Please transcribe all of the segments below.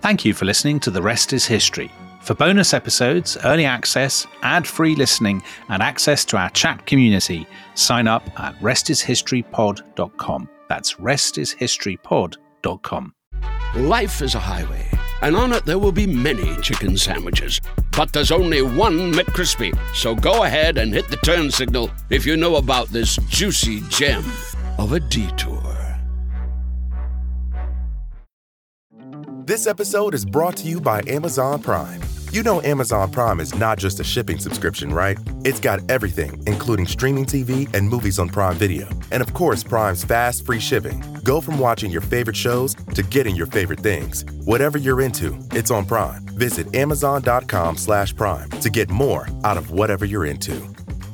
Thank you for listening to The Rest is History. For bonus episodes, early access, ad-free listening, and access to our chat community, sign up at restishistorypod.com. That's restishistorypod.com. Life is a highway, and on it there will be many chicken sandwiches. But there's only one McCrispy. So go ahead and hit the turn signal if you know about this juicy gem of a detour. This episode is brought to you by Amazon Prime. You know Amazon Prime is not just a shipping subscription, right? It's got everything, including streaming TV and movies on Prime Video. And of course, Prime's fast, free shipping. Go from watching your favorite shows to getting your favorite things. Whatever you're into, it's on Prime. Visit amazon.com/Prime to get more out of whatever you're into.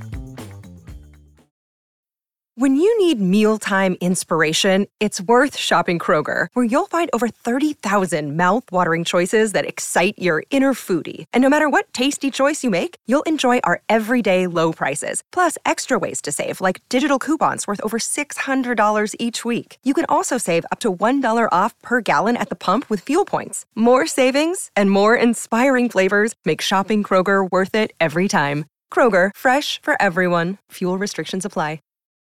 When you need mealtime inspiration, it's worth shopping Kroger, where you'll find over 30,000 mouth-watering choices that excite your inner foodie. And no matter what tasty choice you make, you'll enjoy our everyday low prices, plus extra ways to save, like digital coupons worth over $600 each week. You can also save up to $1 off per gallon at the pump with fuel points. More savings and more inspiring flavors make shopping Kroger worth it every time. Kroger, fresh for everyone. Fuel restrictions apply.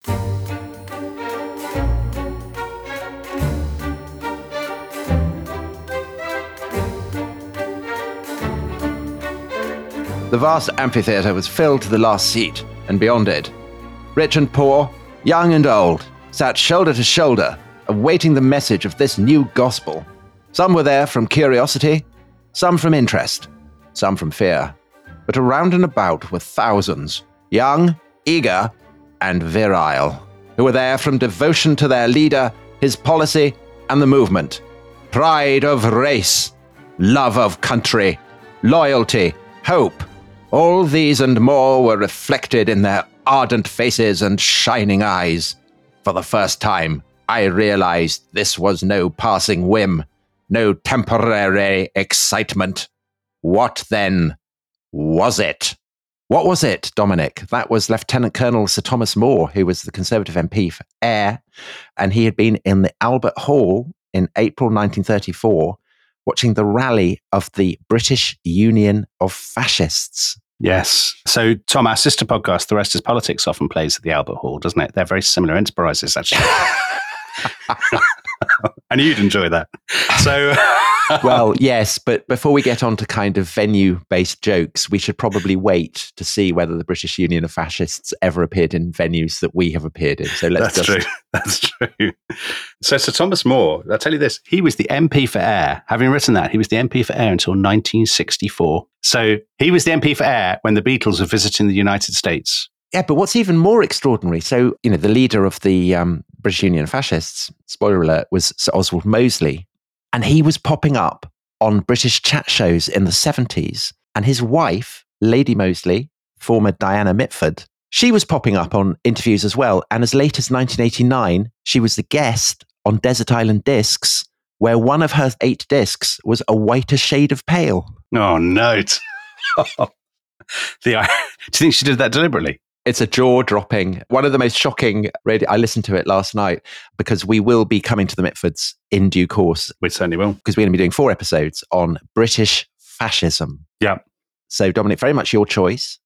The vast amphitheatre was filled to the last seat and beyond it. Rich and poor, young and old, sat shoulder to shoulder, awaiting the message of this new gospel. Some were there from curiosity, some from interest, some from fear. But around and about were thousands, young, eager, and virile, who were there from devotion to their leader, his policy, and the movement. Pride of race, love of country, loyalty, hope. All these and more were reflected in their ardent faces and shining eyes. For the first time, I realized this was no passing whim, no temporary excitement. What then was it? What was it, Dominic? That was Lieutenant Colonel Sir Thomas More, who was the Conservative MP for Ayr, and he had been in the Albert Hall in April 1934, watching the rally of the British Union of Fascists. Yes. So, Tom, our sister podcast, The Rest is Politics, often plays at the Albert Hall, doesn't it? They're very similar enterprises, actually. I knew you'd enjoy that. So... Well, yes, but before we get on to kind of venue-based jokes, we should probably wait to see whether the British Union of Fascists ever appeared in venues that we have appeared in. So That's true. So Sir Thomas More, I'll tell you this, he was the MP for Ayr. Having written that, he was the MP for Ayr until 1964. So he was the MP for Ayr when the Beatles were visiting the United States. Yeah, but what's even more extraordinary, so, the leader of the British Union of Fascists, spoiler alert, was Sir Oswald Mosley. And he was popping up on British chat shows in the 70s. And his wife, Lady Mosley, former Diana Mitford, she was popping up on interviews as well. And as late as 1989, she was the guest on Desert Island Discs, where one of her 8 discs was A Whiter Shade of Pale. Oh, no. Do you think she did that deliberately? It's a jaw-dropping, one of the most shocking radio. I listened to it last night because we will be coming to the Mitfords in due course. We certainly will. Because we're going to be doing 4 episodes on British fascism. Yeah. So, Dominic, very much your choice.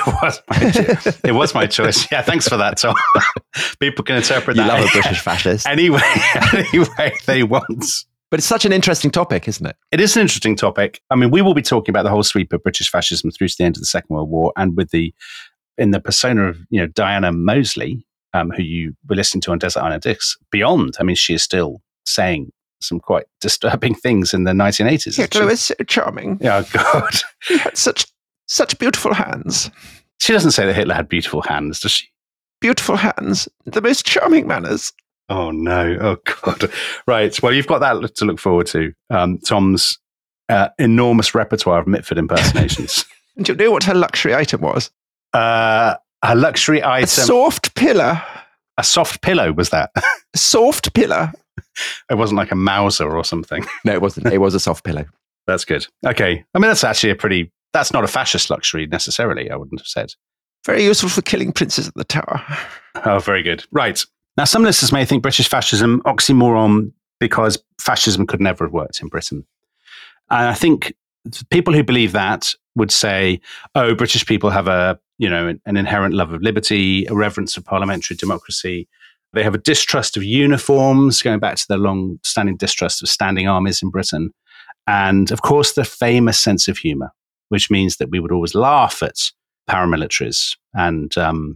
It was my choice. Yeah, thanks for that, Tom. People can interpret that. You love a British fascist. Anyway they want. But it's such an interesting topic, isn't it? It is an interesting topic. I mean, we will be talking about the whole sweep of British fascism through to the end of the Second World War, and with in the persona of Diana Mosley, who you were listening to on Desert Island Discs, beyond. I mean, she is still saying some quite disturbing things in the 1980s. Hitler was so charming. Oh, God. He had such beautiful hands. She doesn't say that Hitler had beautiful hands, does she? Beautiful hands. The most charming manners. Oh, no. Oh, God. Right. Well, you've got that to look forward to. Tom's enormous repertoire of Mitford impersonations. And do you know what her luxury item was? Her luxury item. A soft pillow. A soft pillow, was that? A soft pillow. It wasn't like a Mauser or something. No, it wasn't. It was a soft pillow. That's good. Okay. I mean, that's actually that's not a fascist luxury necessarily, I wouldn't have said. Very useful for killing princes at the Tower. Oh, very good. Right. Now, some listeners may think British fascism oxymoron because fascism could never have worked in Britain. And I think people who believe that would say, oh, British people have an inherent love of liberty, a reverence for parliamentary democracy. They have a distrust of uniforms, going back to the long-standing distrust of standing armies in Britain. And, of course, the famous sense of humour, which means that we would always laugh at paramilitaries and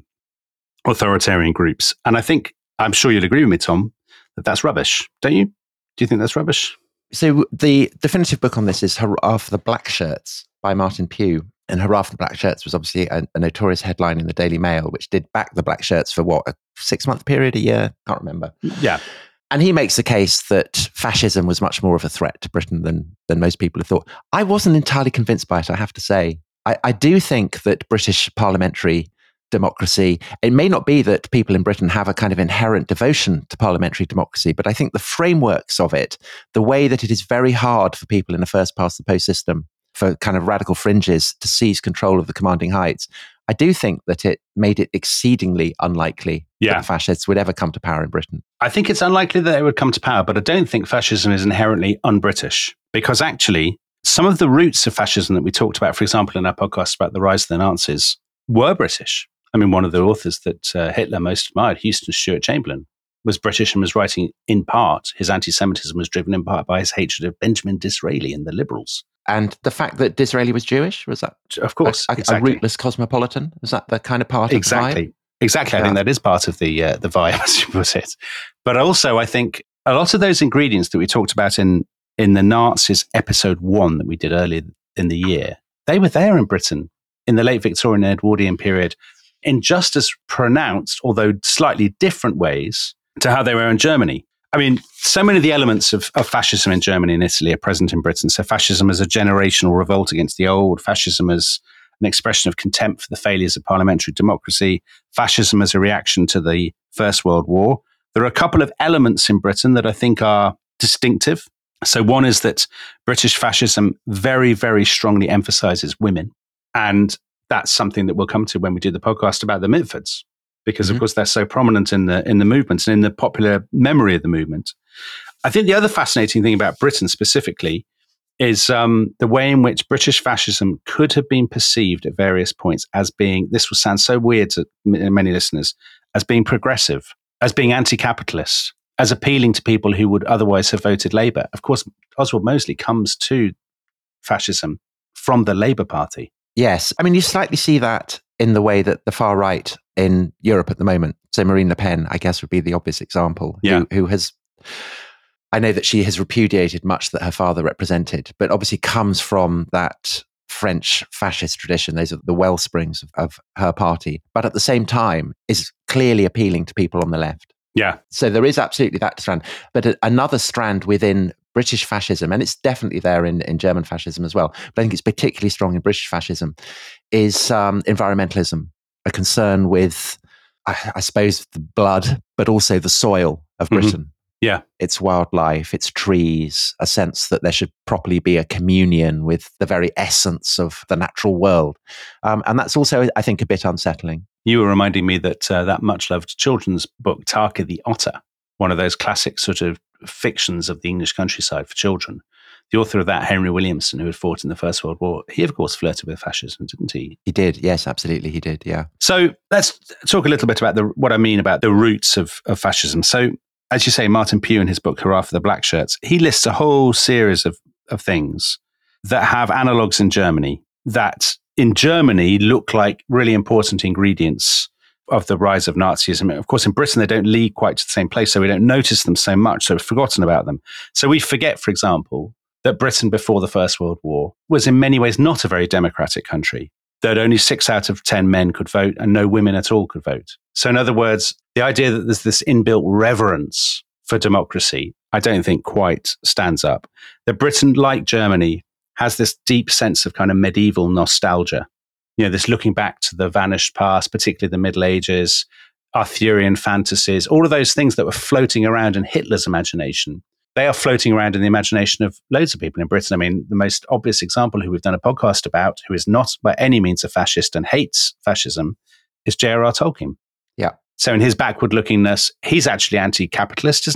authoritarian groups. And I think, I'm sure you'll agree with me, Tom, that that's rubbish, don't you? Do you think that's rubbish? So the definitive book on this is Hurrah for the Black Shirts by Martin Pugh. And Hurrah for the Black Shirts was obviously a notorious headline in the Daily Mail, which did back the Black Shirts for a 6-month period, a year? Can't remember. Yeah. And he makes the case that fascism was much more of a threat to Britain than most people have thought. I wasn't entirely convinced by it, I have to say. I do think that British parliamentary democracy, it may not be that people in Britain have a kind of inherent devotion to parliamentary democracy, but I think the frameworks of it, the way that it is very hard for people in a first past the post system, for kind of radical fringes to seize control of the commanding heights, I do think that it made it exceedingly unlikely that the fascists would ever come to power in Britain. I think it's unlikely that they would come to power, but I don't think fascism is inherently un-British, because actually some of the roots of fascism that we talked about, for example, in our podcast about the rise of the Nazis, were British. I mean, one of the authors that Hitler most admired, Houston Stewart Chamberlain, was British and was writing in part, his anti-Semitism was driven in part by his hatred of Benjamin Disraeli and the liberals. And the fact that Disraeli was Jewish, was that of course a rootless cosmopolitan? Was that the kind of part of the vibe? Exactly. I think that is part of the vibe, as you put it. But also, I think a lot of those ingredients that we talked about in the Nazis episode 1 that we did earlier in the year, they were there in Britain in the late Victorian and Edwardian period in just as pronounced, although slightly different ways to how they were in Germany. I mean, so many of the elements of fascism in Germany and Italy are present in Britain. So fascism as a generational revolt against the old, fascism as an expression of contempt for the failures of parliamentary democracy, fascism as a reaction to the First World War. There are a couple of elements in Britain that I think are distinctive. So one is that British fascism very, very strongly emphasizes women. And that's something that we'll come to when we do the podcast about the Mitfords, because of course they're so prominent in the movement and in the popular memory of the movement. I think the other fascinating thing about Britain specifically is the way in which British fascism could have been perceived at various points as being, this will sound so weird to many listeners, as being progressive, as being anti-capitalist, as appealing to people who would otherwise have voted Labour. Of course, Oswald Mosley comes to fascism from the Labour Party. Yes. I mean, you slightly see that in the way that the far right in Europe at the moment, so Marine Le Pen, I guess, would be the obvious example, who has, I know that she has repudiated much that her father represented, but obviously comes from that French fascist tradition. Those are the well springs of her party, but at the same time is clearly appealing to people on the left. Yeah. So there is absolutely that strand. But another strand within British fascism, and it's definitely there in German fascism as well, but I think it's particularly strong in British fascism, is environmentalism, a concern with, I suppose, the blood, but also the soil of Britain. Yeah. Its wildlife, its trees, a sense that there should properly be a communion with the very essence of the natural world. And that's also, I think, a bit unsettling. You were reminding me that that much-loved children's book, Tarka the Otter, one of those classic sort of fictions of the English countryside for children. The author of that, Henry Williamson, who had fought in the First World War, he, of course, flirted with fascism, didn't he? He did, yes, absolutely, he did, yeah. So let's talk a little bit about what I mean about the roots of fascism. So, as you say, Martin Pugh in his book, Hurrah for the Black Shirts, he lists a whole series of things that have analogues in Germany that in Germany look like really important ingredients of the rise of Nazism. Of course, in Britain, they don't lead quite to the same place, so we don't notice them so much, so we've forgotten about them. So we forget, for example, that Britain before the First World War was in many ways not a very democratic country, that only 6 out of 10 men could vote and no women at all could vote. So in other words, the idea that there's this inbuilt reverence for democracy, I don't think quite stands up. That Britain, like Germany, has this deep sense of kind of medieval nostalgia. You know, this looking back to the vanished past, particularly the Middle Ages, Arthurian fantasies, all of those things that were floating around in Hitler's imagination. They are floating around in the imagination of loads of people in Britain. I mean, the most obvious example who we've done a podcast about, who is not by any means a fascist and hates fascism, is J.R.R. Tolkien. Yeah. So in his backward-lookingness, he's actually anti-capitalist, isn't he?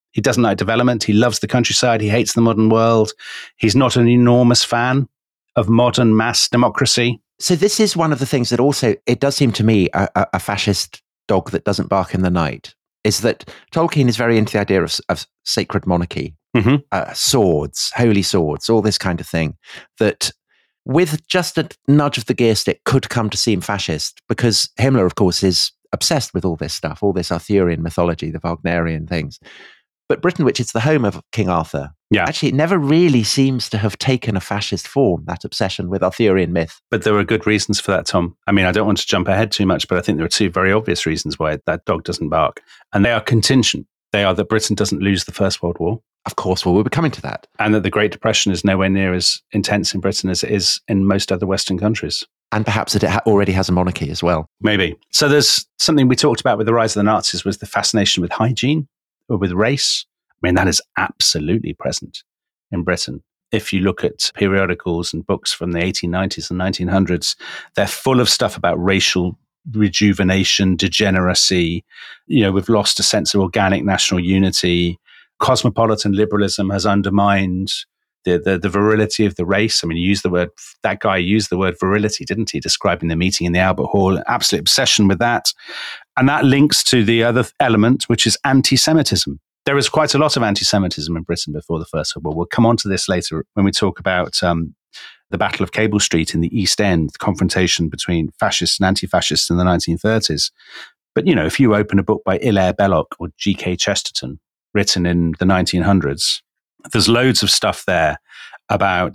He doesn't like development. He loves the countryside. He hates the modern world. He's not an enormous fan of modern mass democracy. So this is one of the things that also, it does seem to me, a fascist dog that doesn't bark in the night, is that Tolkien is very into the idea of sacred monarchy, swords, holy swords, all this kind of thing, that with just a nudge of the gear stick could come to seem fascist, because Himmler, of course, is obsessed with all this stuff, all this Arthurian mythology, the Wagnerian things. But Britain, which is the home of King Arthur, actually it never really seems to have taken a fascist form, that obsession with Arthurian myth. But there are good reasons for that, Tom. I mean, I don't want to jump ahead too much, but I think there are two very obvious reasons why that dog doesn't bark. And they are contingent. They are that Britain doesn't lose the First World War. Of course, well, we'll be coming to that. And that the Great Depression is nowhere near as intense in Britain as it is in most other Western countries. And perhaps that it already has a monarchy as well. Maybe. So there's something we talked about with the rise of the Nazis was the fascination with hygiene or with race. I mean, that is absolutely present in Britain. If you look at periodicals and books from the 1890s and 1900s, they're full of stuff about racial rejuvenation, degeneracy. You know, we've lost a sense of organic national unity. Cosmopolitan liberalism has undermined the virility of the race. I mean, that guy used the word virility, didn't he, describing the meeting in the Albert Hall? Absolute obsession with that. And that links to the other element, which is anti-Semitism. There was quite a lot of anti-Semitism in Britain before the First World War. We'll come on to this later when we talk about the Battle of Cable Street in the East End, the confrontation between fascists and anti-fascists in the 1930s. But, you know, if you open a book by Hilaire Belloc or G.K. Chesterton, written in the 1900s, there's loads of stuff there about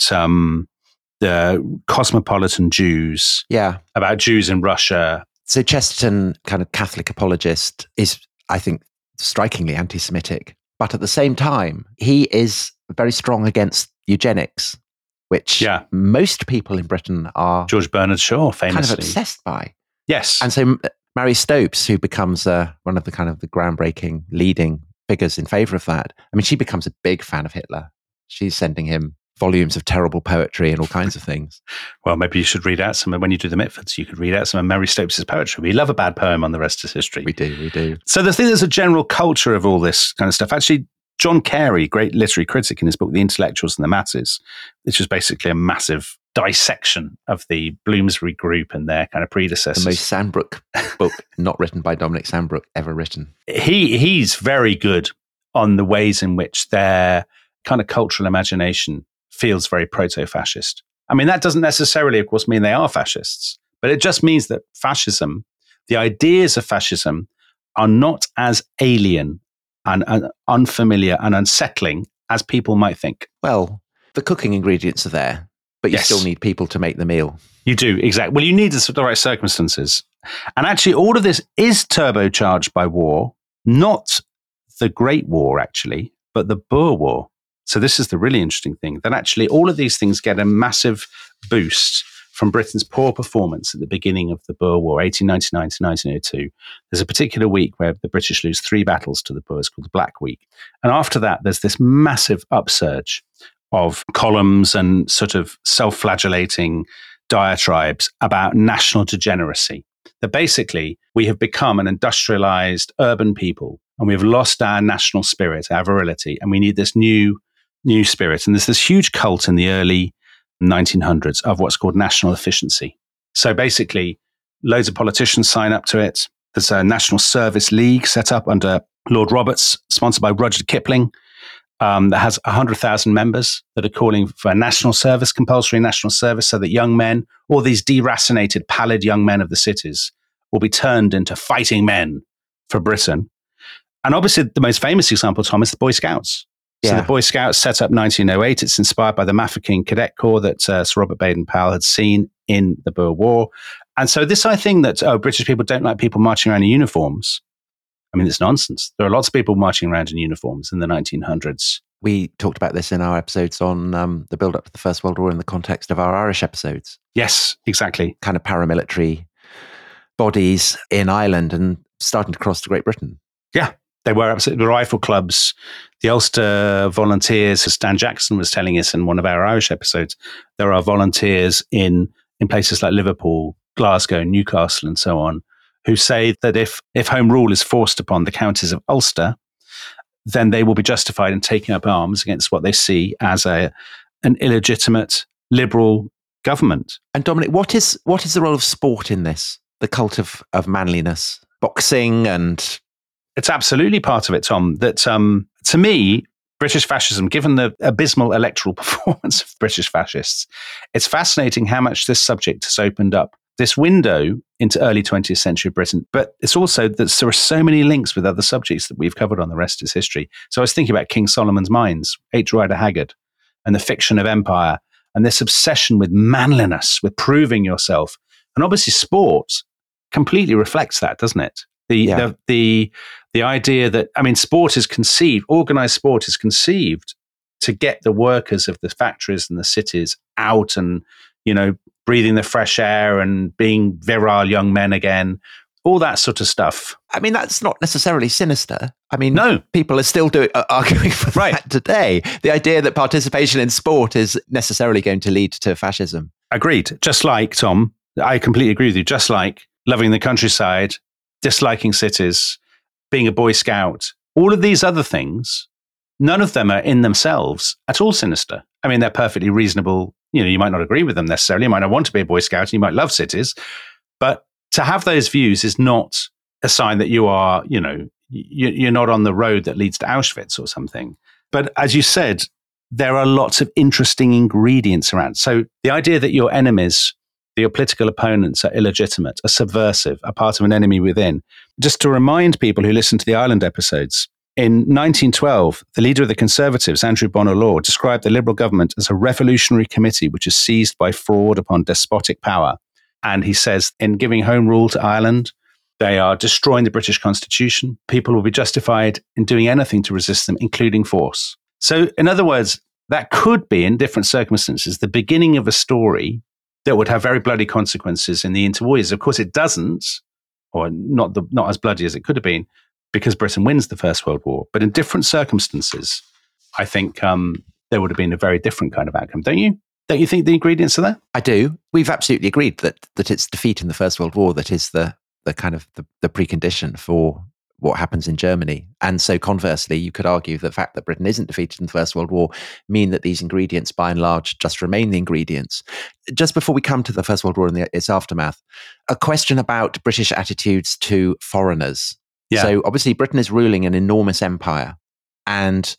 the cosmopolitan Jews, about Jews in Russia. So Chesterton, kind of Catholic apologist, is, I think, strikingly anti-Semitic. But at the same time, he is very strong against eugenics, which most people in Britain are George Bernard Shaw, famously, kind of obsessed by. Yes. And so Mary Stopes, who becomes one of the kind of the groundbreaking leading figures in favor of that, I mean, she becomes a big fan of Hitler. She's sending him volumes of terrible poetry and all kinds of things. Well, maybe you should read out some, when you do the Mitfords, you could read out some of Mary Stopes' poetry. We love a bad poem on The Rest is History. We do. So there's a general culture of all this kind of stuff. Actually, John Carey, great literary critic, in his book, The Intellectuals and the Masses, which is basically a massive dissection of the Bloomsbury group and their kind of predecessors. The most Sandbrook book not written by Dominic Sandbrook ever written. He's very good on the ways in which their kind of cultural imagination feels very proto-fascist. I mean, that doesn't necessarily, of course, mean they are fascists, but it just means that fascism, the ideas of fascism, are not as alien and unfamiliar and unsettling as people might think. Well, the cooking ingredients are there, but you still need people to make the meal. You do, exactly. Well, you need the right circumstances. And actually, all of this is turbocharged by war, not the Great War, actually, but the Boer War. So this is the really interesting thing, that actually all of these things get a massive boost from Britain's poor performance at the beginning of the Boer War, 1899 to 1902. There's a particular week where the British lose 3 battles to the Boers called the Black Week. And after that, there's this massive upsurge of columns and sort of self-flagellating diatribes about national degeneracy. That basically we have become an industrialized urban people and we've lost our national spirit, our virility, and we need this new spirit. And there's this huge cult in the early 1900s of what's called national efficiency. So basically, loads of politicians sign up to it. There's a National Service League set up under Lord Roberts, sponsored by Rudyard Kipling, that has 100,000 members that are calling for a national service, compulsory national service, so that young men, all these deracinated, pallid young men of the cities, will be turned into fighting men for Britain. And obviously, the most famous example, Tom, is the Boy Scouts. So the Boy Scouts set up 1908. It's inspired by the Mafeking Cadet Corps that Sir Robert Baden-Powell had seen in the Boer War. And so this, I think, that British people don't like people marching around in uniforms, I mean, it's nonsense. There are lots of people marching around in uniforms in the 1900s. We talked about this in our episodes on the build-up to the First World War in the context of our Irish episodes. Yes, exactly. Kind of paramilitary bodies in Ireland and starting to cross to Great Britain. Yeah. They were absolutely the rifle clubs, the Ulster Volunteers, as Stan Jackson was telling us in one of our Irish episodes. There are volunteers in places like Liverpool, Glasgow, Newcastle, and so on, who say that if Home Rule is forced upon the counties of Ulster, then they will be justified in taking up arms against what they see as an illegitimate liberal government. And Dominic, what is the role of sport in this? The cult of manliness, boxing, and it's absolutely part of it, Tom. That to me, British fascism, given the abysmal electoral performance of British fascists, it's fascinating how much this subject has opened up this window into early 20th century Britain. But it's also that there are so many links with other subjects that we've covered on The Rest is History. So I was thinking about King Solomon's Mines, H. Rider Haggard, and the fiction of empire, and this obsession with manliness, with proving yourself. And obviously sport completely reflects that, doesn't it? The idea that, I mean, sport is conceived, organized sport is conceived to get the workers of the factories and the cities out and, breathing the fresh air and being virile young men again, all that sort of stuff. I mean, that's not necessarily sinister. I mean, no, people are still arguing for that today. The idea that participation in sport is necessarily going to lead to fascism. Agreed. Just like, Tom, I completely agree with you. Just like loving the countryside, disliking cities, being a Boy Scout, all of these other things, none of them are in themselves at all sinister. I mean, they're perfectly reasonable. You might not agree with them necessarily. You might not want to be a Boy Scout and you might love cities. But to have those views is not a sign that you are, you're not on the road that leads to Auschwitz or something. But as you said, there are lots of interesting ingredients around. So the idea that your enemies, your political opponents, are illegitimate, are subversive, are part of an enemy within. Just to remind people who listen to the Ireland episodes, in 1912, the leader of the Conservatives, Andrew Bonar Law, described the Liberal government as a revolutionary committee which is seized by fraud upon despotic power. And he says, in giving home rule to Ireland, they are destroying the British Constitution. People will be justified in doing anything to resist them, including force. So, in other words, that could be, in different circumstances, the beginning of a story that would have very bloody consequences in the interwar years. Of course, it doesn't, or not as bloody as it could have been, because Britain wins the First World War. But in different circumstances, I think there would have been a very different kind of outcome. Don't you? Don't you think the ingredients are there? I do. We've absolutely agreed that it's defeat in the First World War that is the kind of the precondition for what happens in Germany. And so conversely, you could argue the fact that Britain isn't defeated in the First World War mean that these ingredients, by and large, just remain the ingredients. Just before we come to the First World War and its aftermath, a question about British attitudes to foreigners. Yeah. So obviously Britain is ruling an enormous empire, and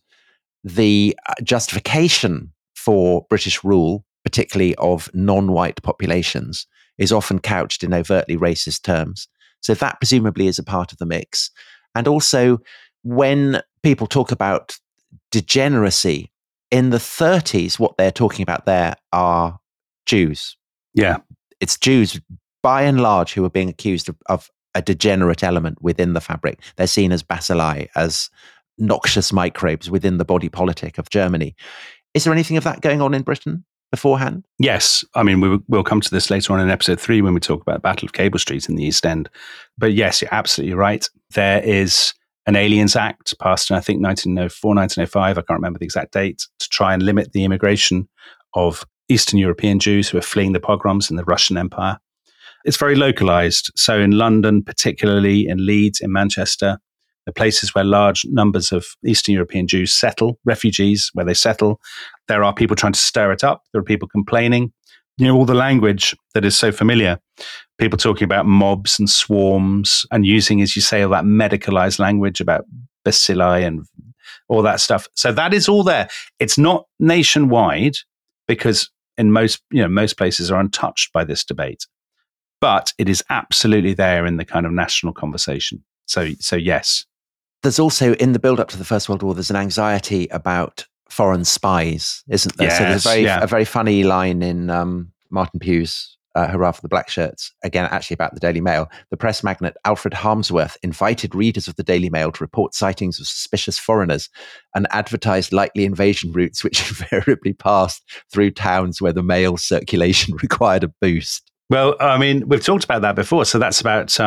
the justification for British rule, particularly of non-white populations, is often couched in overtly racist terms. So that presumably is a part of the mix. And also, when people talk about degeneracy, in the 30s, what they're talking about there are Jews. Yeah. It's Jews, by and large, who are being accused of a degenerate element within the fabric. They're seen as bacilli, as noxious microbes within the body politic of Germany. Is there anything of that going on in Britain beforehand? Yes. I mean, we'll come to this later on in episode 3 when we talk about the Battle of Cable Street in the East End. But yes, you're absolutely right. There is an Aliens Act passed in, I think, 1904, 1905. I can't remember the exact date, to try and limit the immigration of Eastern European Jews who are fleeing the pogroms in the Russian Empire. It's very localized. So in London, particularly in Leeds, in Manchester, the places where large numbers of Eastern European Jews settle, refugees where they settle, there are people trying to stir it up. There are people complaining. All the language that is so familiar, people talking about mobs and swarms and using, as you say, all that medicalized language about bacilli and all that stuff. So that is all there. It's not nationwide because in most places are untouched by this debate. But it is absolutely there in the kind of national conversation. So yes. There's also, in the build-up to the First World War, there's an anxiety about foreign spies, isn't there? Yes, so there's a very funny line in Martin Pugh's Hurrah for the Black Shirts, again, actually about the Daily Mail. The press magnate Alfred Harmsworth invited readers of the Daily Mail to report sightings of suspicious foreigners and advertised likely invasion routes, which invariably passed through towns where the mail circulation required a boost. Well, I mean, we've talked about that before. So that's about,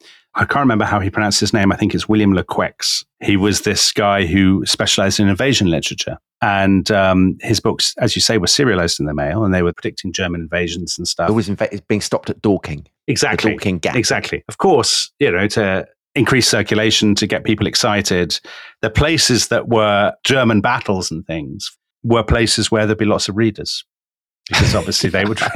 I can't remember how he pronounced his name. I think it's William Lequeix. He was this guy who specialized in invasion literature. And his books, as you say, were serialized in the Mail, and they were predicting German invasions and stuff. It was being stopped at Dorking. Exactly. The Dorking Gap. Exactly. Of course, to increase circulation to get people excited. The places that were German battles and things were places where there'd be lots of readers. Because obviously they would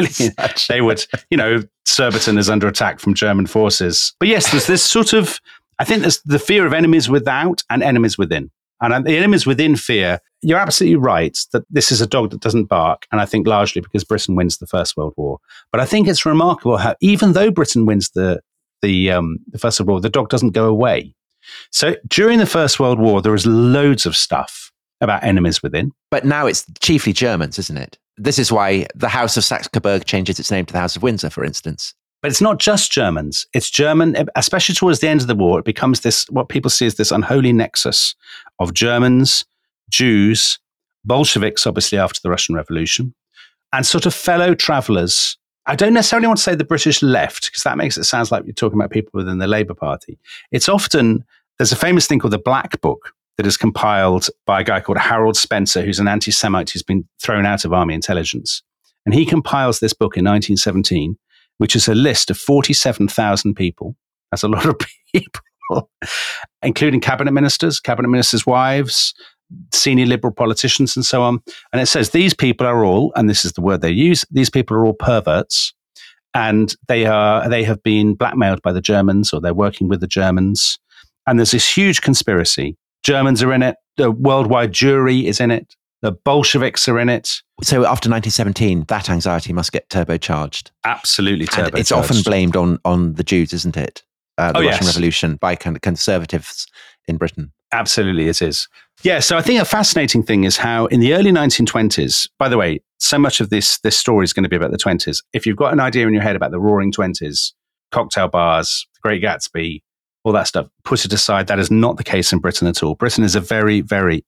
Surbiton is under attack from German forces. But yes, there's this sort of, I think there's the fear of enemies without and enemies within. And the enemies within fear, you're absolutely right that this is a dog that doesn't bark. And I think largely because Britain wins the First World War. But I think it's remarkable how even though Britain wins the First World War, the dog doesn't go away. So during the First World War, there was loads of stuff about enemies within. But now it's chiefly Germans, isn't it? This is why the House of Saxe-Coburg changes its name to the House of Windsor, for instance. But it's not just Germans. It's German, especially towards the end of the war, it becomes this, what people see as this unholy nexus of Germans, Jews, Bolsheviks, obviously after the Russian Revolution, and sort of fellow travelers. I don't necessarily want to say the British left, because that makes it sound like you're talking about people within the Labour Party. It's often, there's a famous thing called the Black Book that is compiled by a guy called Harold Spencer, who's an anti-Semite who's been thrown out of army intelligence. And he compiles this book in 1917, which is a list of 47,000 people. That's a lot of people, including cabinet ministers' wives, senior Liberal politicians, and so on. And it says these people are all, and this is the word they use, these people are all perverts, and they have been blackmailed by the Germans, or they're working with the Germans. And there's this huge conspiracy. Germans are in it. The worldwide jury is in it. The Bolsheviks are in it. So after 1917, that anxiety must get turbocharged. Absolutely turbocharged. And it's often blamed on the Jews, isn't it? The Russian Revolution by kind of conservatives in Britain. Absolutely, it is. Yeah, so I think a fascinating thing is how in the early 1920s, by the way, so much of this story is going to be about the 20s. If you've got an idea in your head about the Roaring 20s, cocktail bars, The Great Gatsby, all that stuff, put it aside. That is not the case in Britain at all. Britain is a very, very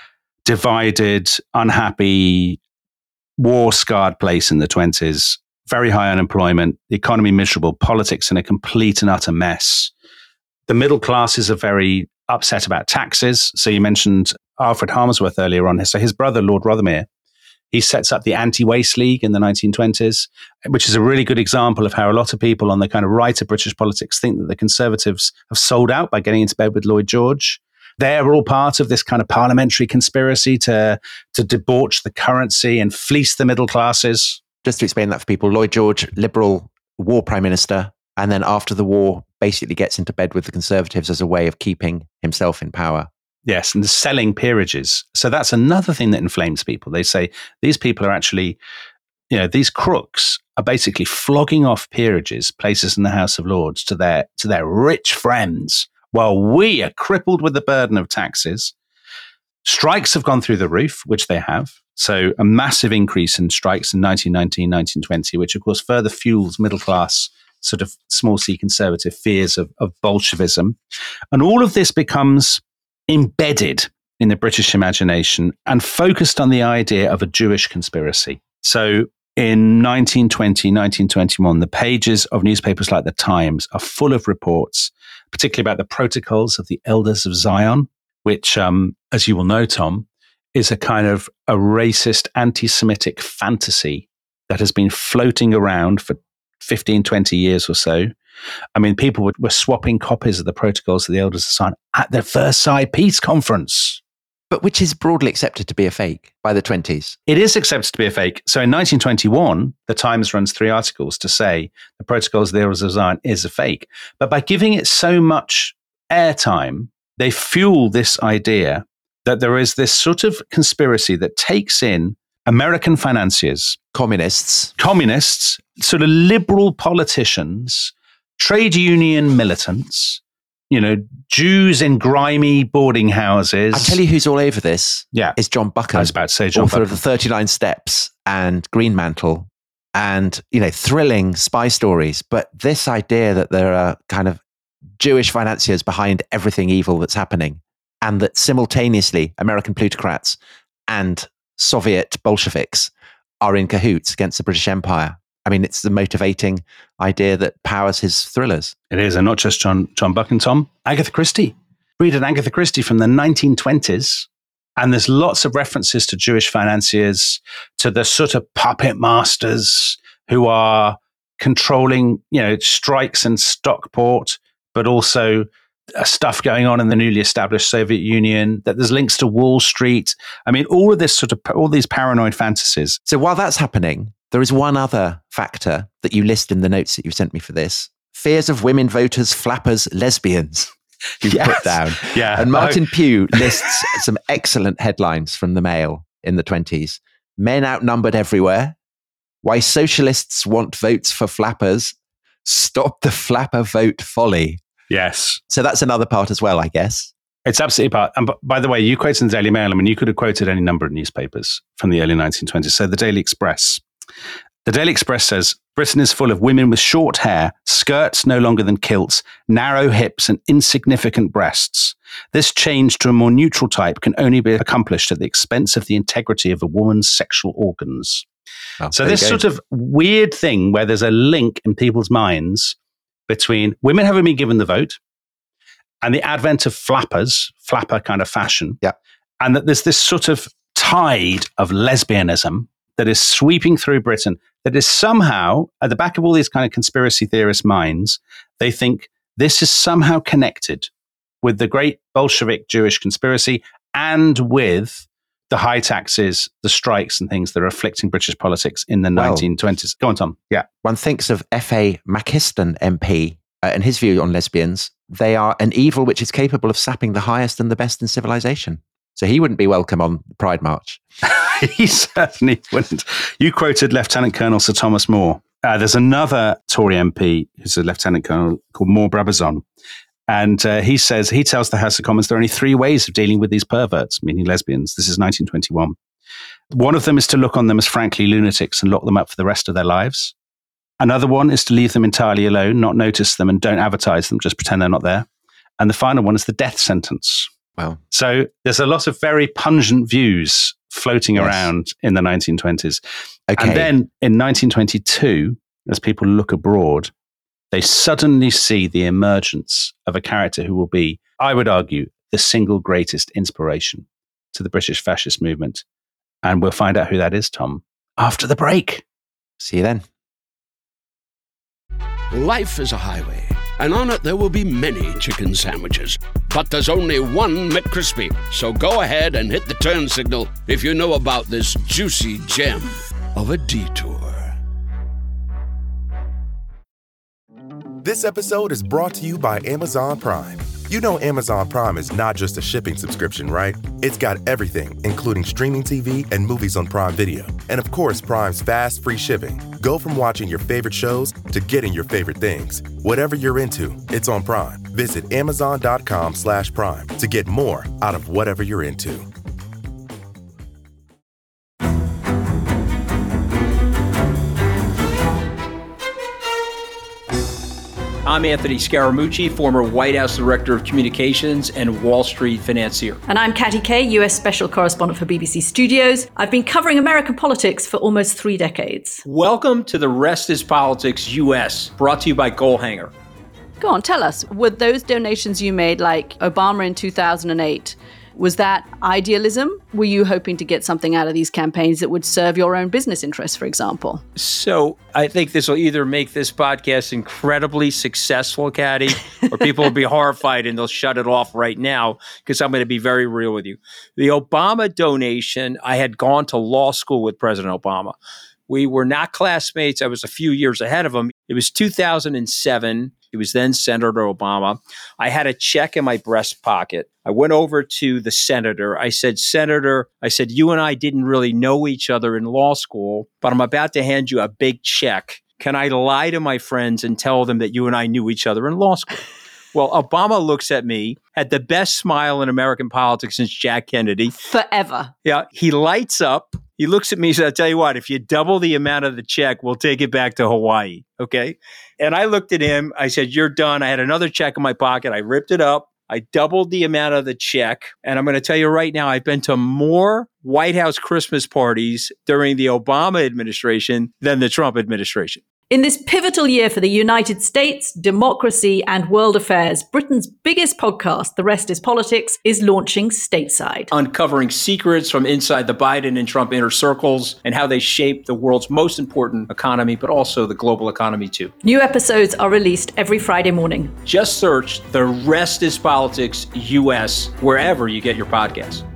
divided, unhappy, war-scarred place in the 20s. Very high unemployment, the economy miserable, politics in a complete and utter mess. The middle classes are very upset about taxes. So you mentioned Alfred Harmsworth earlier on. So his brother, Lord Rothermere, he sets up the Anti-Waste League in the 1920s, which is a really good example of how a lot of people on the kind of right of British politics think that the Conservatives have sold out by getting into bed with Lloyd George. They're all part of this kind of parliamentary conspiracy to debauch the currency and fleece the middle classes. Just to explain that for people, Lloyd George, Liberal war prime minister, and then after the war, basically gets into bed with the Conservatives as a way of keeping himself in power. Yes, and selling peerages. So that's another thing that inflames people. They say these people are actually, these crooks are basically flogging off peerages, places in the House of Lords, to their rich friends, while we are crippled with the burden of taxes. Strikes have gone through the roof, which they have. So a massive increase in strikes in 1919, 1920, which of course further fuels middle class sort of small c conservative fears of Bolshevism. And all of this becomes embedded in the British imagination and focused on the idea of a Jewish conspiracy. So in 1920, 1921, the pages of newspapers like The Times are full of reports, particularly about the protocols of the Elders of Zion, which, as you will know, Tom, is a kind of a racist, anti-Semitic fantasy that has been floating around for 15, 20 years or so. I mean, people were swapping copies of the protocols of the Elders of Zion at the Versailles Peace Conference. But which is broadly accepted to be a fake by the 20s. It is accepted to be a fake. So in 1921, the Times runs 3 articles to say the protocols of the Elders of Zion is a fake. But by giving it so much airtime, they fuel this idea that there is this sort of conspiracy that takes in American financiers, communists, sort of liberal politicians, trade union militants, Jews in grimy boarding houses. I tell you who's all over this. Yeah. Is John Buchan. I was about to say John author Buchan. of the 39 Steps and Greenmantle and, thrilling spy stories. But this idea that there are kind of Jewish financiers behind everything evil that's happening, and that simultaneously American plutocrats and Soviet Bolsheviks are in cahoots against the British Empire. I mean, it's the motivating idea that powers his thrillers. It is, and not just John Buchan, Tom. Agatha Christie. Read an Agatha Christie from the 1920s, and there's lots of references to Jewish financiers, to the sort of puppet masters who are controlling, strikes in Stockport, but also stuff going on in the newly established Soviet Union, that there's links to Wall Street. I mean, all these paranoid fantasies. So while that's happening, there is one other factor that you list in the notes that you sent me for this. Fears of women voters, flappers, lesbians. You've put down. Yeah. And Martin Pugh lists some excellent headlines from the Mail in the 1920s. Men outnumbered everywhere. Why socialists want votes for flappers. Stop the flapper vote folly. Yes. So that's another part as well, I guess. It's absolutely part. And by the way, you quoted in the Daily Mail. I mean, you could have quoted any number of newspapers from the early 1920s. So the Daily Express. The Daily Express says, Britain is full of women with short hair, skirts no longer than kilts, narrow hips and insignificant breasts. This change to a more neutral type can only be accomplished at the expense of the integrity of a woman's sexual organs. Oh, so this sort of weird thing where there's a link in people's minds between women having been given the vote and the advent of flapper kind of fashion. Yeah. And that there's this sort of tide of lesbianism that is sweeping through Britain, that is somehow, at the back of all these kind of conspiracy theorist minds, they think this is somehow connected with the great Bolshevik Jewish conspiracy and with the high taxes, the strikes and things that are afflicting British politics in the 1920s. Go on, Tom. Yeah. One thinks of F.A. Mackinston MP and his view on lesbians. They are an evil which is capable of sapping the highest and the best in civilization. So he wouldn't be welcome on the Pride March. He certainly wouldn't. You quoted Lieutenant Colonel Sir Thomas More. There's another Tory MP who's a Lieutenant Colonel called More Brabazon. And he tells the House of Commons there are only 3 ways of dealing with these perverts, meaning lesbians. This is 1921. One of them is to look on them as frankly lunatics and lock them up for the rest of their lives. Another one is to leave them entirely alone, not notice them and don't advertise them, just pretend they're not there. And the final one is the death sentence. Wow. So there's a lot of very pungent views floating around in the 1920s. Okay. And then in 1922, as people look abroad, they suddenly see the emergence of a character who will be, I would argue, the single greatest inspiration to the British fascist movement. And we'll find out who that is, Tom, after the break. See you then. Life is a highway, and on it there will be many chicken sandwiches. But there's only one McCrispy. So go ahead and hit the turn signal if you know about this juicy gem of a detour. This episode is brought to you by Amazon Prime. You know Amazon Prime is not just a shipping subscription, right? It's got everything, including streaming TV and movies on Prime Video. And of course, Prime's fast, free shipping. Go from watching your favorite shows to getting your favorite things. Whatever you're into, it's on Prime. Visit Amazon.com/Prime to get more out of whatever you're into. I'm Anthony Scaramucci, former White House Director of Communications and Wall Street financier. And I'm Katty Kay, US Special Correspondent for BBC Studios. I've been covering American politics for almost 3 decades. Welcome to The Rest is Politics US, brought to you by Goalhanger. Go on, tell us, were those donations you made, like Obama in 2008, was that idealism? Were you hoping to get something out of these campaigns that would serve your own business interests, for example? So I think this will either make this podcast incredibly successful, Katty, or people will be horrified and they'll shut it off right now because I'm going to be very real with you. The Obama donation, I had gone to law school with President Obama. We were not classmates. I was a few years ahead of him. It was 2007. He was then Senator Obama. I had a check in my breast pocket. I went over to the senator. I said, Senator, you and I didn't really know each other in law school, but I'm about to hand you a big check. Can I lie to my friends and tell them that you and I knew each other in law school? Well, Obama looks at me, had the best smile in American politics since Jack Kennedy. Forever. Yeah, he lights up. He looks at me and says, I'll tell you what, if you double the amount of the check, we'll take it back to Hawaii. Okay. And I looked at him. I said, you're done. I had another check in my pocket. I ripped it up. I doubled the amount of the check. And I'm going to tell you right now, I've been to more White House Christmas parties during the Obama administration than the Trump administration. In this pivotal year for the United States, democracy, and world affairs, Britain's biggest podcast, The Rest is Politics, is launching stateside. Uncovering secrets from inside the Biden and Trump inner circles and how they shape the world's most important economy, but also the global economy too. New episodes are released every Friday morning. Just search The Rest is Politics US wherever you get your podcasts.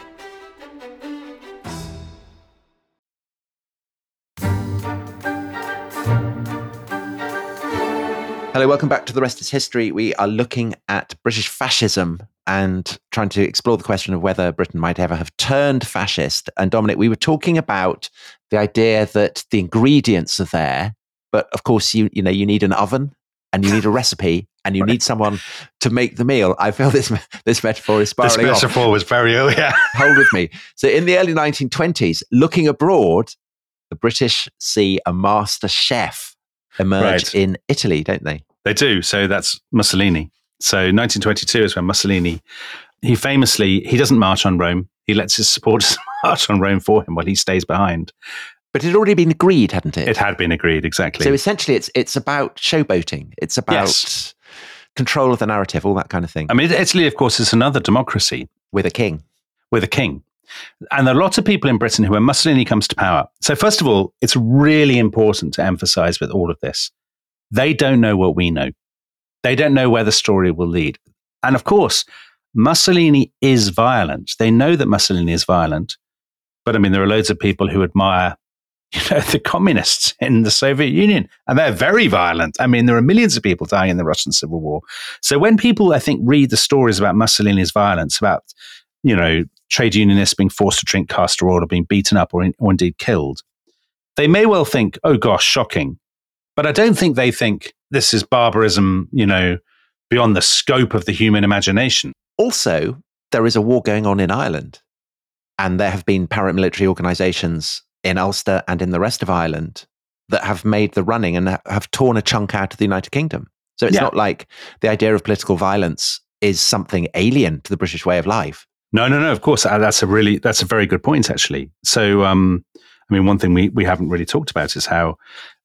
Hello, welcome back to The Rest is History. We are looking at British fascism and trying to explore the question of whether Britain might ever have turned fascist. And Dominic, we were talking about the idea that the ingredients are there, but of course, you need an oven and you need a recipe and you need someone to make the meal. I feel this metaphor is spiraling off. This metaphor was very, Hold with me. So in the early 1920s, looking abroad, the British see a master chef emerge in Italy, don't they? They do. So that's Mussolini. So 1922 is when Mussolini, he doesn't march on Rome. He lets his supporters march on Rome for him while he stays behind. But it had already been agreed, hadn't it? It had been agreed, exactly. So essentially it's about showboating. It's about control of the narrative, all that kind of thing. I mean, Italy, of course, is another democracy. With a king. And there are lots of people in Britain who, when Mussolini comes to power. So first of all, it's really important to emphasize with all of this, they don't know what we know. They don't know where the story will lead. And of course, Mussolini is violent. They know that Mussolini is violent. But I mean, there are loads of people who admire, the communists in the Soviet Union, and they're very violent. I mean, there are millions of people dying in the Russian Civil War. So when people, I think, read the stories about Mussolini's violence, about, trade unionists being forced to drink castor oil or being beaten up or indeed killed, they may well think, oh gosh, shocking. But I don't think they think this is barbarism, beyond the scope of the human imagination. Also, there is a war going on in Ireland, and there have been paramilitary organizations in Ulster and in the rest of Ireland that have made the running and have torn a chunk out of the United Kingdom. So it's not like the idea of political violence is something alien to the British way of life. No, of course. That's a very good point, actually. So, one thing we haven't really talked about is how,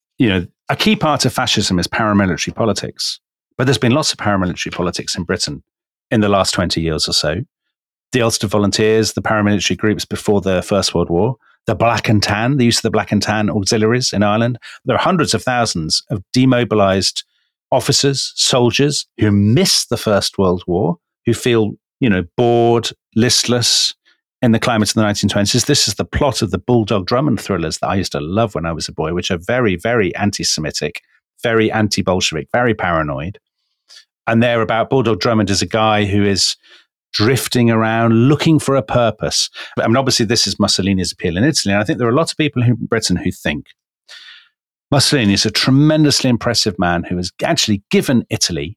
a key part of fascism is paramilitary politics. But there's been lots of paramilitary politics in Britain in the last 20 years or so. The Ulster Volunteers, the paramilitary groups before the First World War, the Black and Tan, the use of the Black and Tan auxiliaries in Ireland. There are hundreds of thousands of demobilized officers, soldiers who miss the First World War, who feel, bored, listless in the climate of the 1920s. This is the plot of the Bulldog Drummond thrillers that I used to love when I was a boy, which are very, very anti-Semitic, very anti-Bolshevik, very paranoid. And they're about Bulldog Drummond as a guy who is drifting around looking for a purpose. I mean, obviously, this is Mussolini's appeal in Italy. And I think there are lots of people in Britain who think Mussolini is a tremendously impressive man who has actually given Italy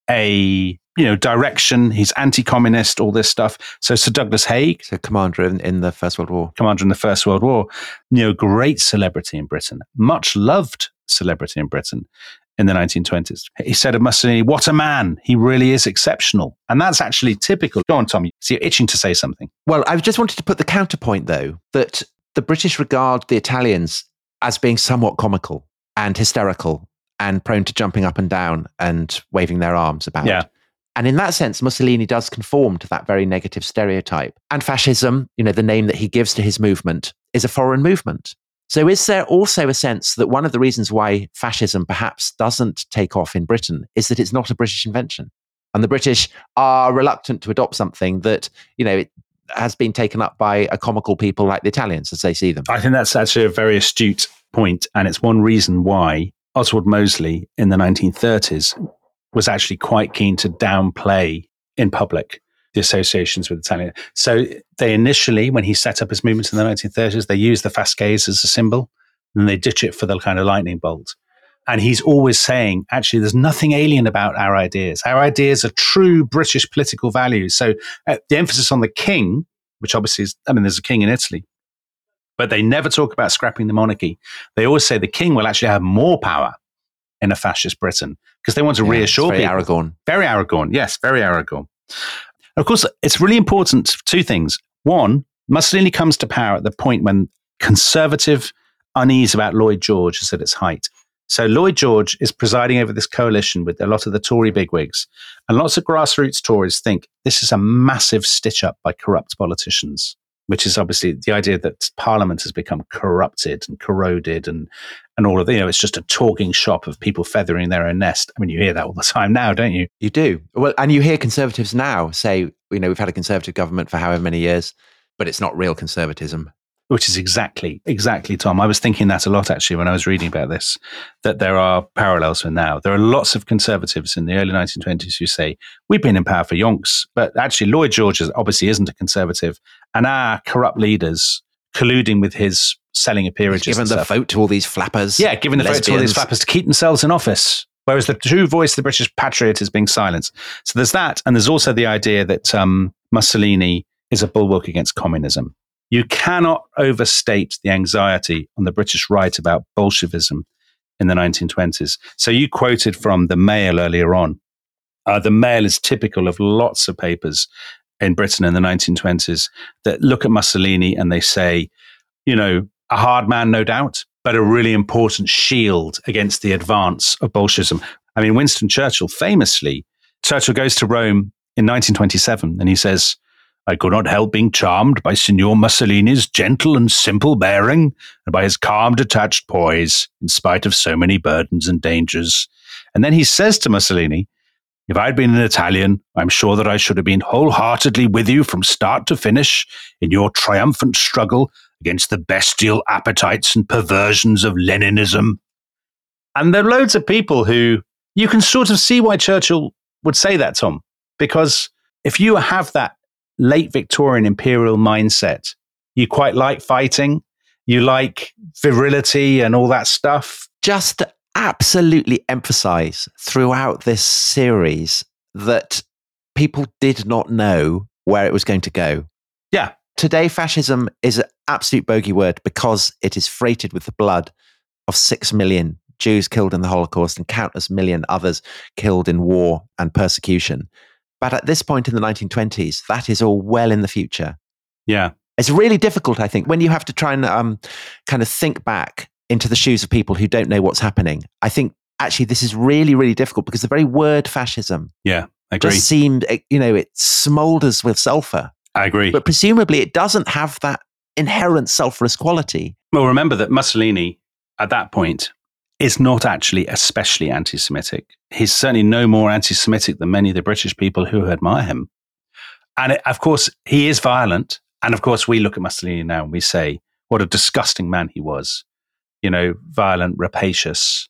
a direction. He's anti-communist, all this stuff. So Sir Douglas Haig, so commander in the First World War, great celebrity in Britain, much loved celebrity in Britain in the 1920s. He said of Mussolini, "What a man! He really is exceptional." And that's actually typical. Go on, Tom. So you're itching to say something. Well, I just wanted to put the counterpoint, though, that the British regard the Italians as being somewhat comical and hysterical and prone to jumping up and down and waving their arms about. Yeah. And in that sense, Mussolini does conform to that very negative stereotype. And fascism, the name that he gives to his movement, is a foreign movement. So is there also a sense that one of the reasons why fascism perhaps doesn't take off in Britain is that it's not a British invention? And the British are reluctant to adopt something that, it has been taken up by a comical people like the Italians as they see them. I think that's actually a very astute point. And it's one reason why Oswald Mosley in the 1930s was actually quite keen to downplay in public the associations with Italian. So they initially, when he set up his movement in the 1930s, they used the Fasces as a symbol, and they ditch it for the kind of lightning bolt. And he's always saying, actually, there's nothing alien about our ideas. Our ideas are true British political values. So the emphasis on the king, which obviously is, there's a king in Italy, but they never talk about scrapping the monarchy. They always say the king will actually have more power in a fascist Britain because they want to reassure people. Aragorn. Very Aragorn. Yes, very Aragorn. Of course, it's really important, two things. One, Mussolini comes to power at the point when conservative unease about Lloyd George is at its height. So Lloyd George is presiding over this coalition with a lot of the Tory bigwigs, and lots of grassroots Tories think this is a massive stitch up by corrupt politicians, which is obviously the idea that Parliament has become corrupted and corroded and all of the, it's just a talking shop of people feathering their own nest. I mean, you hear that all the time now, don't you? You do. Well, and you hear Conservatives now say, we've had a Conservative government for however many years, but it's not real conservatism. Which is exactly, Tom. I was thinking that a lot, actually, when I was reading about this, that there are parallels with now. There are lots of Conservatives in the early 1920s who say, we've been in power for yonks, but actually Lloyd George obviously isn't a Conservative, and our corrupt leaders colluding with his selling of peerages. He's given the vote to all these flappers. Yeah, giving the vote to all these flappers to keep themselves in office, whereas the true voice of the British patriot is being silenced. So there's that, and there's also the idea that Mussolini is a bulwark against communism. You cannot overstate the anxiety on the British right about Bolshevism in the 1920s. So you quoted from the Mail earlier on. The Mail is typical of lots of papers in Britain in the 1920s that look at Mussolini and they say, a hard man, no doubt, but a really important shield against the advance of Bolshevism. I mean, Winston Churchill Churchill goes to Rome in 1927 and he says, I could not help being charmed by Signor Mussolini's gentle and simple bearing, and by his calm, detached poise, in spite of so many burdens and dangers. And then he says to Mussolini, if I had been an Italian, I'm sure that I should have been wholeheartedly with you from start to finish in your triumphant struggle against the bestial appetites and perversions of Leninism. And there are loads of people who, you can sort of see why Churchill would say that, Tom, because if you have that late Victorian imperial mindset, you quite like fighting, you like virility and all that stuff. Just to absolutely emphasize throughout this series that people did not know where it was going to go. Yeah. Today, fascism is an absolute bogey word because it is freighted with the blood of 6 million Jews killed in the Holocaust and countless million others killed in war and persecution. But at this point in the 1920s, that is all well in the future. Yeah. It's really difficult, I think, when you have to try and kind of think back into the shoes of people who don't know what's happening. I think actually this is really, really difficult because the very word fascism I agree. just seemed, it smolders with sulfur. I agree. But presumably it doesn't have that inherent sulfurous quality. Well, remember that Mussolini, at that point, is not actually especially anti-Semitic. He's certainly no more anti-Semitic than many of the British people who admire him. And of course, he is violent. And of course, we look at Mussolini now and we say, what a disgusting man he was. Violent, rapacious,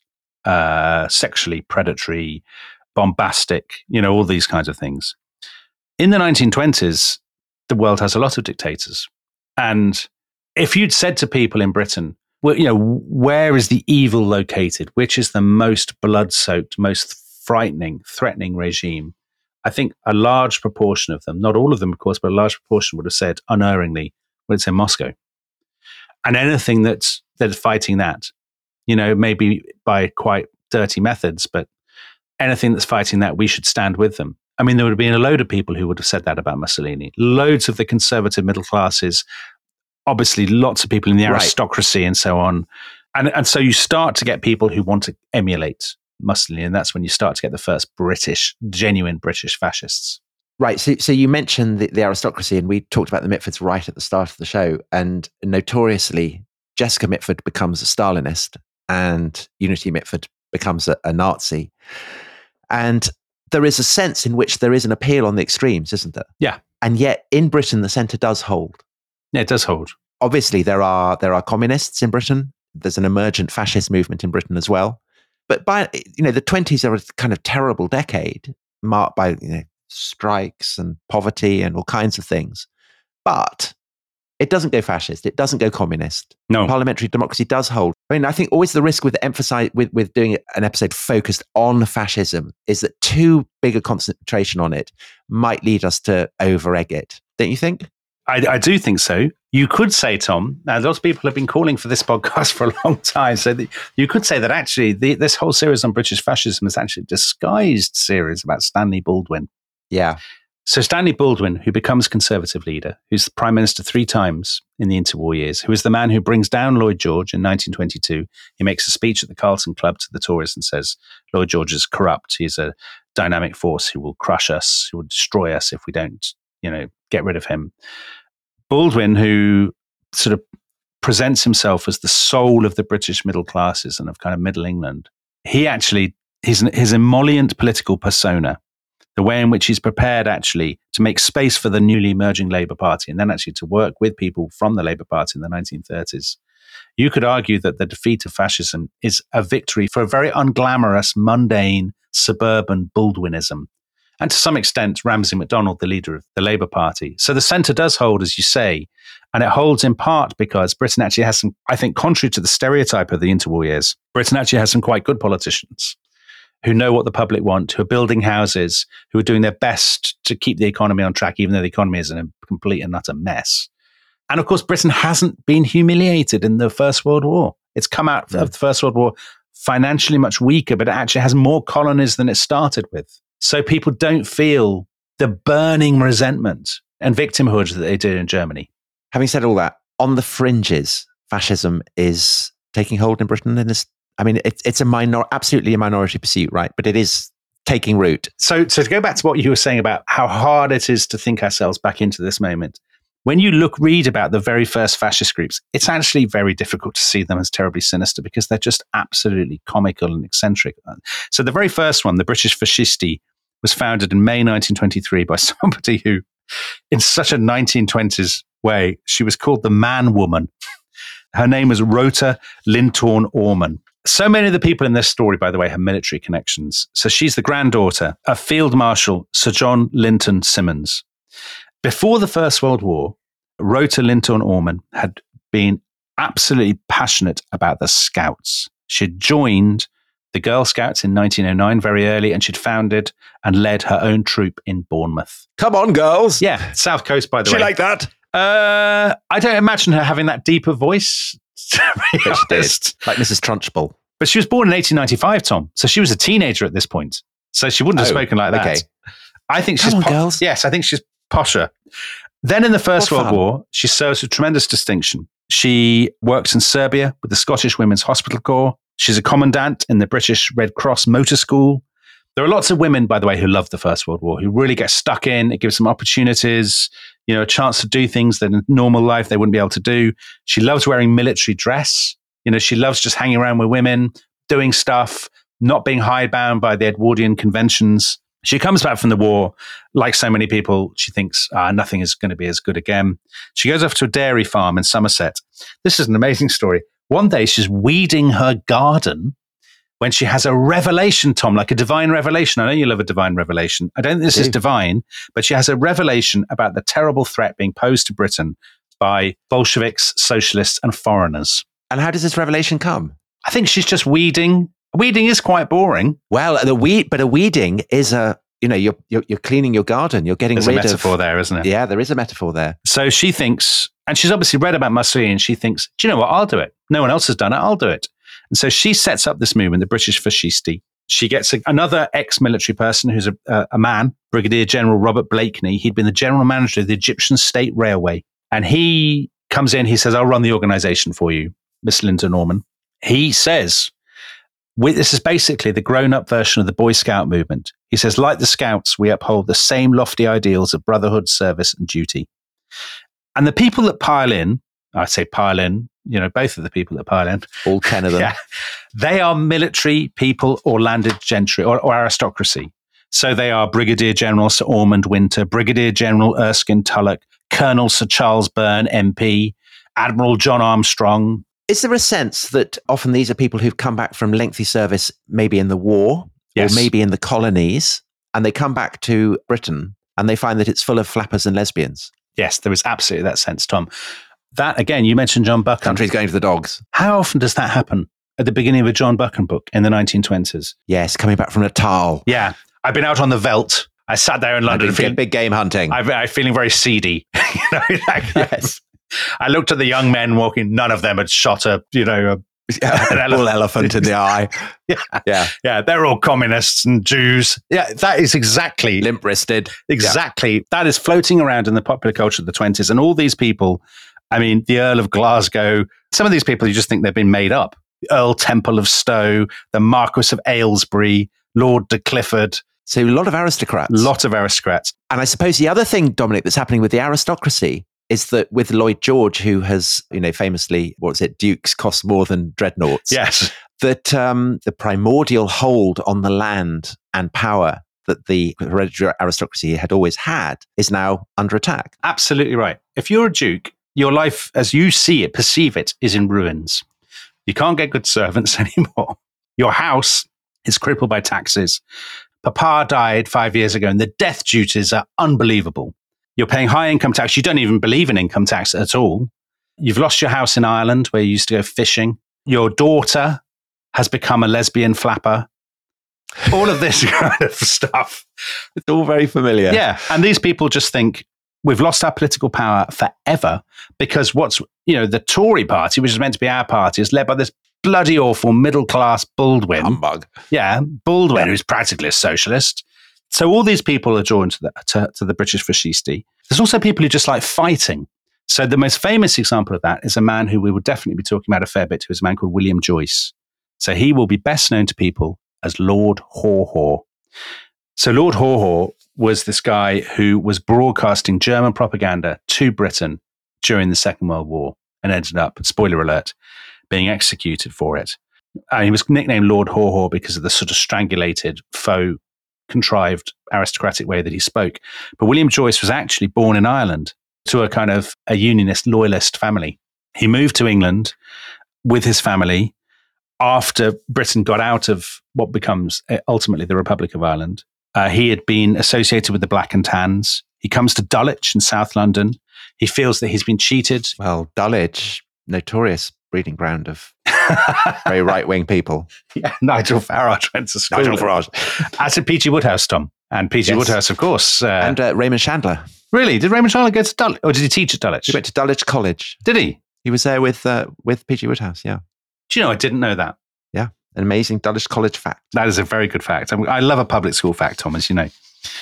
sexually predatory, bombastic, all these kinds of things. In the 1920s, the world has a lot of dictators. And if you'd said to people in Britain, well, where is the evil located? Which is the most blood-soaked, most frightening, threatening regime? I think a large proportion of them, not all of them, of course, but a large proportion would have said unerringly, well, it's in Moscow. And anything that's fighting that, maybe by quite dirty methods, but anything that's fighting that, we should stand with them. I mean, there would have been a load of people who would have said that about Mussolini. Loads of the conservative middle classes, obviously lots of people in the aristocracy and so on. And so you start to get people who want to emulate Mussolini, and that's when you start to get the first genuine British fascists. Right. So you mentioned the aristocracy, and we talked about the Mitfords right at the start of the show. And notoriously, Jessica Mitford becomes a Stalinist and Unity Mitford becomes a Nazi. And there is a sense in which there is an appeal on the extremes, isn't there? Yeah. And yet in Britain, the centre does hold. Yeah, it does hold. Obviously, there are communists in Britain. There's an emergent fascist movement in Britain as well. But by the 20s are a kind of terrible decade marked by strikes and poverty and all kinds of things. But it doesn't go fascist. It doesn't go communist. No. Parliamentary democracy does hold. I mean, I think always the risk with with doing an episode focused on fascism is that too big a concentration on it might lead us to over-egg it. Don't you think? I do think so. You could say, Tom, now lots of people have been calling for this podcast for a long time, so you could say that actually this whole series on British fascism is actually a disguised series about Stanley Baldwin. Yeah. So Stanley Baldwin, who becomes Conservative leader, who's the Prime Minister 3 times in the interwar years, who is the man who brings down Lloyd George in 1922. He makes a speech at the Carlton Club to the Tories and says, Lloyd George is corrupt. He's a dynamic force who will crush us, who will destroy us if we don't, get rid of him. Baldwin, who sort of presents himself as the soul of the British middle classes and of kind of Middle England, his emollient political persona, the way in which he's prepared actually to make space for the newly emerging Labour Party and then actually to work with people from the Labour Party in the 1930s. You could argue that the defeat of fascism is a victory for a very unglamorous, mundane, suburban Baldwinism. And to some extent, Ramsay MacDonald, the leader of the Labour Party. So the centre does hold, as you say, and it holds in part because Britain actually has some, I think, contrary to the stereotype of the interwar years, Britain actually has some quite good politicians who know what the public want, who are building houses, who are doing their best to keep the economy on track, even though the economy is in a complete and utter mess. And of course, Britain hasn't been humiliated in the First World War. It's come out of the First World War financially much weaker, but it actually has more colonies than it started with. So people don't feel the burning resentment and victimhood that they did in Germany. Having said all that, on the fringes, fascism is taking hold in Britain in this. I mean, it's absolutely a minority pursuit, right? But it is taking root. So to go back to what you were saying about how hard it is to think ourselves back into this moment, when you read about the very first fascist groups, it's actually very difficult to see them as terribly sinister because they're just absolutely comical and eccentric. So the very first one, the British Fascisti, was founded in May 1923 by somebody who, in such a 1920s way, she was called the Man-Woman. Her name was Rota Lintorn Orman. So many of the people in this story, by the way, have military connections. So she's the granddaughter of Field Marshal Sir John Linton Simmons. Before the First World War, Rota Lintorn Orman had been absolutely passionate about the Scouts. She'd joined the Girl Scouts in 1909 very early, and she'd founded and led her own troop in Bournemouth. Come on, girls. Yeah, South Coast, by the way. She like that? I don't imagine her having that deeper voice. But she did, like Mrs. Trunchbull. But she was born in 1895, Tom. So she was a teenager at this point. So she wouldn't have spoken like that. Okay. I think she's girls. Yes, I think she's posher. Then in the First World War, she serves with tremendous distinction. She works in Serbia with the Scottish Women's Hospital Corps. She's a commandant in the British Red Cross Motor School. There are lots of women, by the way, who love the First World War, who really get stuck in. It gives them opportunities, a chance to do things that in normal life they wouldn't be able to do. She loves wearing military dress. She loves just hanging around with women, doing stuff, not being hidebound by the Edwardian conventions. She comes back from the war, like so many people, she thinks nothing is going to be as good again. She goes off to a dairy farm in Somerset. This is an amazing story. One day she's weeding her garden when she has a revelation, Tom, like a divine revelation. I know you love a divine revelation. I don't think this is divine, but she has a revelation about the terrible threat being posed to Britain by Bolsheviks, socialists, and foreigners. And how does this revelation come? I think she's just weeding. Weeding is quite boring. Well, a weeding is you're cleaning your garden. You're getting rid of. There's a metaphor there, isn't it? Yeah, there is a metaphor there. So she thinks, and she's obviously read about Mussolini, and she thinks, do you know what? I'll do it. No one else has done it. I'll do it. And so she sets up this movement, the British Fascisti. She gets another ex-military person who's a man, Brigadier General Robert Blakeney. He'd been the general manager of the Egyptian State Railway. And he comes in, he says, I'll run the organization for you, Miss Linton Orman. He says, this is basically the grown-up version of the Boy Scout movement. He says, like the Scouts, we uphold the same lofty ideals of brotherhood, service, and duty. And the people that pile in, I say pile in, both of the people that pile in. All 10 of them. Yeah, they are military people or landed gentry or aristocracy. So they are Brigadier General Sir Ormond Winter, Brigadier General Erskine Tulloch, Colonel Sir Charles Byrne, MP, Admiral John Armstrong. Is there a sense that often these are people who've come back from lengthy service, maybe in the war, yes, or maybe in the colonies, and they come back to Britain and they find that it's full of flappers and lesbians? Yes, there is absolutely that sense, Tom. That, again, you mentioned John Buchan. Country's going to the dogs. How often does that happen at the beginning of a John Buchan book in the 1920s? Yes, coming back from Natal. Yeah. I've been out on the veldt. I sat there in London. Big game hunting. I'm feeling very seedy. Yes. I looked at the young men walking. None of them had shot a Yeah, bull elephant in the eye. Yeah, they're all communists and Jews. Yeah, that is exactly limp-wristed. Exactly. Yeah. That is floating around in the popular culture of the 20s. And all these people, I mean, the Earl of Glasgow, some of these people, you just think they've been made up. Earl Temple of Stowe, the Marquis of Aylesbury, Lord de Clifford. So a lot of aristocrats. And I suppose the other thing, Dominic, that's happening with the aristocracy is that with Lloyd George, who has, famously, dukes cost more than dreadnoughts. Yes. That the primordial hold on the land and power that the hereditary aristocracy had always had is now under attack. Absolutely right. If you're a duke, your life, as you see it, perceive it, is in ruins. You can't get good servants anymore. Your house is crippled by taxes. Papa died 5 years ago, and the death duties are unbelievable. You're paying high income tax. You don't even believe in income tax at all. You've lost your house in Ireland where you used to go fishing. Your daughter has become a lesbian flapper. All of this kind of stuff. It's all very familiar. Yeah. And these people just think we've lost our political power forever because the Tory party, which is meant to be our party, is led by this bloody awful middle-class Baldwin. Humbug. Yeah, Baldwin, who's practically a socialist. So all these people are joined to the British fascisti. There's also people who just like fighting. So the most famous example of that is a man who we will definitely be talking about a fair bit, who is a man called William Joyce. So he will be best known to people as Lord Haw-Haw. So Lord Haw-Haw was this guy who was broadcasting German propaganda to Britain during the Second World War and ended up, spoiler alert, being executed for it. He was nicknamed Lord Haw-Haw because of the sort of strangulated, faux, contrived aristocratic way that he spoke. But William Joyce was actually born in Ireland to a kind of a unionist, loyalist family. He moved to England with his family after Britain got out of what becomes ultimately the Republic of Ireland. He had been associated with the Black and Tans. He comes to Dulwich in South London. He feels that he's been cheated. Well, Dulwich, notorious breeding ground of very right-wing people. Yeah, Nigel Farage went to school. Nigel Farage. As did P.G. Wodehouse, Tom. And P.G. Wodehouse, of course. And Raymond Chandler. Really? Did Raymond Chandler go to Dulwich? Or did he teach at Dulwich? He went to Dulwich College. Did he? He was there with P.G. Wodehouse, yeah. Do you know, I didn't know that. Yeah, an amazing Dulwich College fact. That is a very good fact. I love a public school fact, Tom, as you know.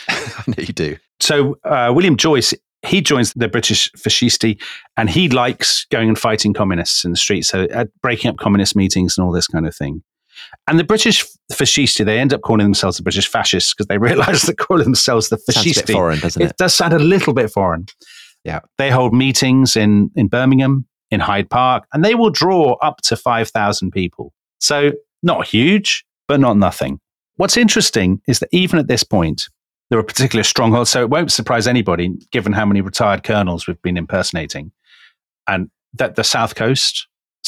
I know you do. So William Joyce, he joins the British fascisti, and he likes going and fighting communists in the streets, so breaking up communist meetings and all this kind of thing. And the British fascisti, they end up calling themselves the British fascists because they realise that calling themselves the fascisti, sounds a bit foreign, doesn't it? It does sound a little bit foreign. Yeah, they hold meetings in Birmingham, in Hyde Park, and they will draw up to 5,000 people. So not huge, but not nothing. What's interesting is that even at this point, there are particular strongholds. So it won't surprise anybody, given how many retired colonels we've been impersonating. And that the South Coast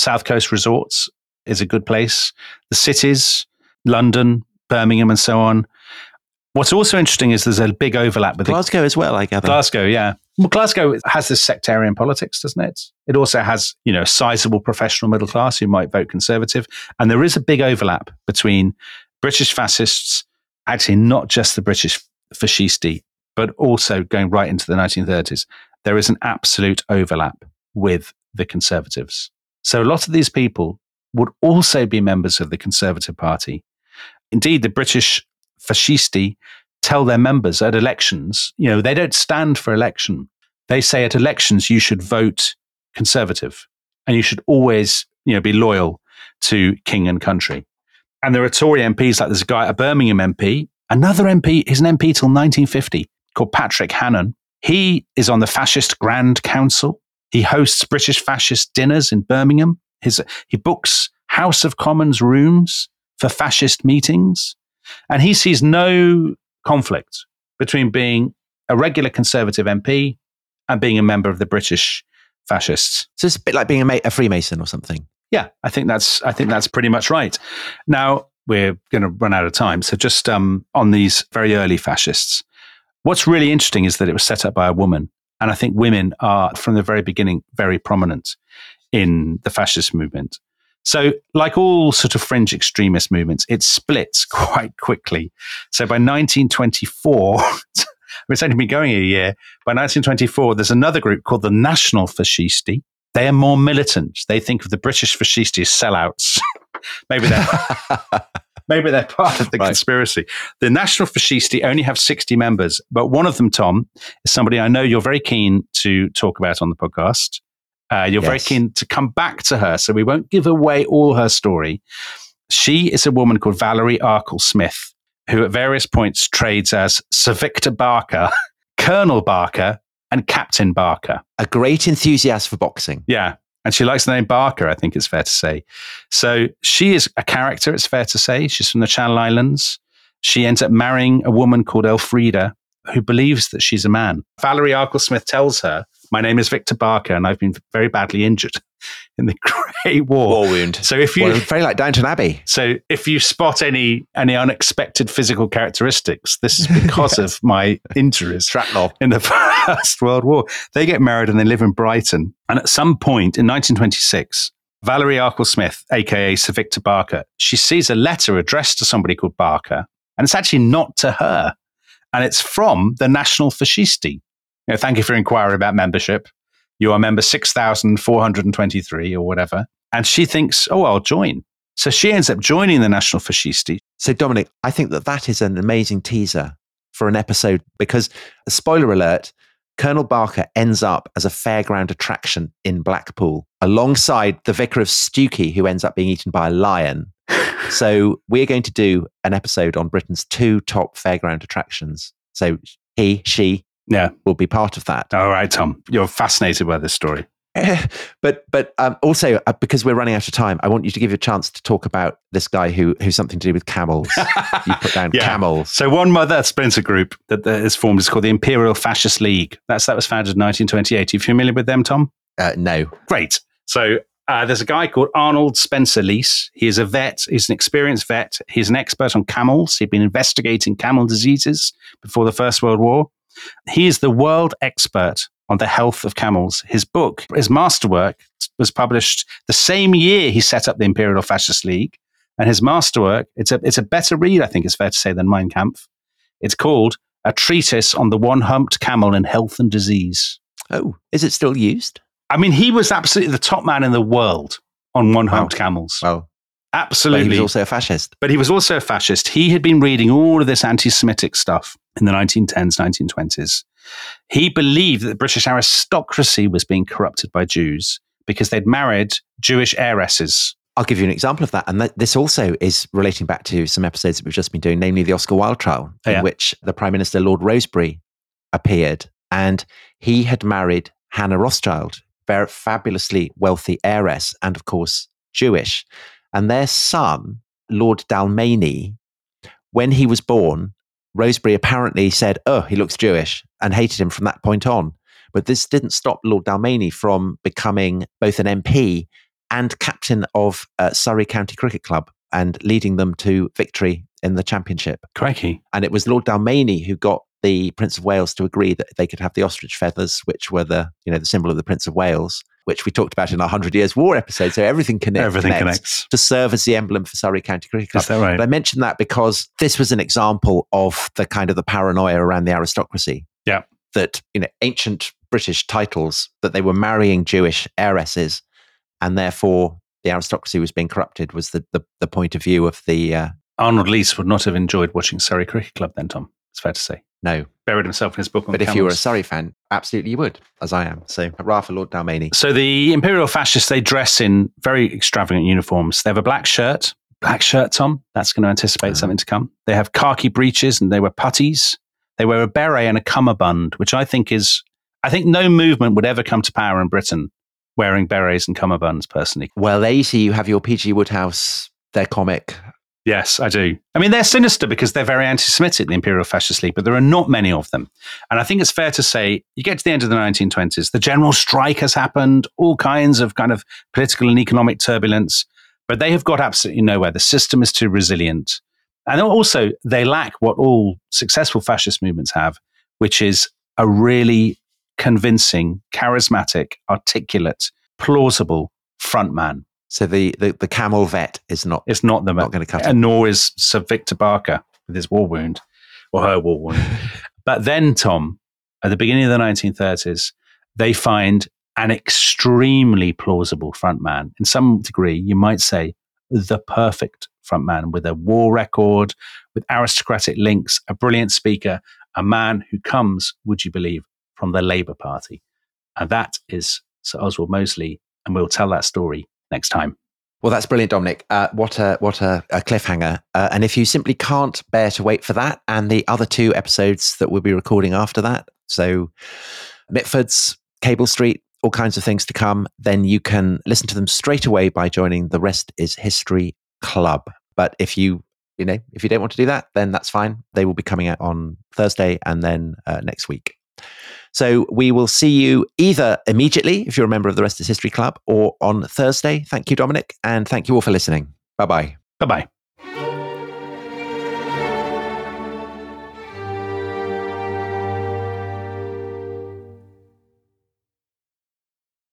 resorts is a good place. The cities, London, Birmingham, and so on. What's also interesting is there's a big overlap with Glasgow as well, I gather. Glasgow, yeah. Well, Glasgow has this sectarian politics, doesn't it? It also has, a sizable professional middle class who might vote Conservative. And there is a big overlap between British fascists, actually not just the British fascisti, but also going right into the 1930s. There is an absolute overlap with the Conservatives. So a lot of these people would also be members of the Conservative Party. Indeed, the British fascisti tell their members at elections, they don't stand for election. They say at elections, you should vote Conservative and you should always, be loyal to king and country. And there are Tory MPs, like there's a guy, a Birmingham MP, another MP, he's an MP till 1950, called Patrick Hannon. He is on the Fascist Grand Council. He hosts British fascist dinners in Birmingham. He books House of Commons rooms for fascist meetings. And he sees no conflict between being a regular Conservative MP and being a member of the British fascists. So it's a bit like being a Freemason or something. Yeah, I think that's pretty much right. Now, we're going to run out of time. So just on these very early fascists, what's really interesting is that it was set up by a woman. And I think women are, from the very beginning, very prominent in the fascist movement. So like all sort of fringe extremist movements, it splits quite quickly. So by 1924, it's only been going a year, by 1924, there's another group called the National Fascisti. They are more militant. They think of the British fascisti as sellouts. Maybe they're part of the conspiracy. The National Fascisti only have 60 members, but one of them, Tom, is somebody I know you're very keen to talk about on the podcast. You're very keen to come back to her, so we won't give away all her story. She is a woman called Valerie Arkle-Smith, who at various points trades as Sir Victor Barker, Colonel Barker, and Captain Barker. A great enthusiast for boxing. Yeah. And she likes the name Barker, I think it's fair to say. So she is a character, it's fair to say. She's from the Channel Islands. She ends up marrying a woman called Elfrida, who believes that she's a man. Valerie Arkle-Smith tells her, my name is Victor Barker, and I've been very badly injured in the Great War. War wound. So if you very like Downton Abbey. So if you spot any unexpected physical characteristics, this is because of my injuries. Shrapnel. In the First World War. They get married and they live in Brighton. And at some point in 1926, Valerie Arkle-Smith, aka Sir Victor Barker, she sees a letter addressed to somebody called Barker, and it's actually not to her. And it's from the National Fascisti. Thank you for inquiring about membership. You are member 6,423 or whatever. And she thinks, I'll join. So she ends up joining the National Fascisti. So Dominic, I think that is an amazing teaser for an episode because, spoiler alert, Colonel Barker ends up as a fairground attraction in Blackpool alongside the Vicar of Stewkey, who ends up being eaten by a lion. So we're going to do an episode on Britain's 2 top fairground attractions. So she will be part of that. All right, Tom, you're fascinated by this story. But also, because we're running out of time, I want you to give you a chance to talk about this guy who's something to do with camels. You put down camels. So one other splinter group that is formed is called the Imperial Fascist League. That was founded in 1928. Are you familiar with them, Tom? No. Great. So there's a guy called Arnold Spencer Leese. He is a vet. He's an experienced vet. He's an expert on camels. He'd been investigating camel diseases before the First World War. He is the world expert on the health of camels. His book, his masterwork, was published the same year he set up the Imperial Fascist League. And his masterwork, it's a better read, I think it's fair to say, than Mein Kampf. It's called A Treatise on the One-Humped Camel in Health and Disease. Oh, is it still used? I mean, he was absolutely the top man in the world on one-humped camels. Well, absolutely. But he was also a fascist. But he was also a fascist. He had been reading all of this anti-Semitic stuff in the 1910s, 1920s. He believed that the British aristocracy was being corrupted by Jews because they'd married Jewish heiresses. I'll give you an example of that. And this also is relating back to some episodes that we've just been doing, namely the Oscar Wilde trial, in which the Prime Minister, Lord Rosebery, appeared. And he had married Hannah Rothschild, very fabulously wealthy heiress, and of course, Jewish. And their son, Lord Dalmeny, when he was born, Rosebery apparently said, he looks Jewish, and hated him from that point on. But this didn't stop Lord Dalmeny from becoming both an MP and captain of Surrey County Cricket Club and leading them to victory in the championship. Crikey. And it was Lord Dalmeny who got the Prince of Wales to agree that they could have the ostrich feathers, which were the symbol of the Prince of Wales, which we talked about in our 100 Years' War episode. So everything connects to serve as the emblem for Surrey County Cricket Club. Is that right? But I mentioned that because this was an example of the kind of the paranoia around the aristocracy. Yeah. That, ancient British titles, that they were marrying Jewish heiresses, and therefore the aristocracy was being corrupted, was the point of view of the... Arnold Leese would not have enjoyed watching Surrey Cricket Club then, Tom. It's fair to say. No. Buried himself in his book on But camels. if you were a Surrey fan, absolutely you would, as I am. So, hurrah for Lord Dalmeny. So the Imperial Fascists, they dress in very extravagant uniforms. They have a black shirt. Black shirt, Tom. That's going to anticipate something to come. They have khaki breeches and they wear puttees. They wear a beret and a cummerbund, which I think no movement would ever come to power in Britain wearing berets and cummerbunds, personally. Well, there you see, you have your P.G. Wodehouse, their comic. Yes, I do. I mean, they're sinister because they're very anti-Semitic, the Imperial Fascist League, but there are not many of them. And I think it's fair to say, you get to the end of the 1920s, the general strike has happened, all kinds of kind of political and economic turbulence, but they have got absolutely nowhere. The system is too resilient. And also, they lack what all successful fascist movements have, which is a really convincing, charismatic, articulate, plausible frontman. So the camel vet is not. It's not going to cut it. And nor is Sir Victor Barker with his war wound or her war wound. But then, Tom, at the beginning of the 1930s, they find an extremely plausible frontman. In some degree, you might say the perfect frontman with a war record, with aristocratic links, a brilliant speaker, a man who comes, would you believe, from the Labour Party. And that is Sir Oswald Mosley. And we'll tell that story next time. Well, that's brilliant, Dominic. What a cliffhanger. And if you simply can't bear to wait for that and the other 2 episodes that we'll be recording after that, so Mitford's, Cable Street, all kinds of things to come, then you can listen to them straight away by joining the Rest is History Club. But if you don't want to do that, then that's fine. They will be coming out on Thursday and then next week. So we will see you either immediately, if you're a member of the Rest is History Club, or on Thursday. Thank you, Dominic, and thank you all for listening. Bye-bye. Bye-bye.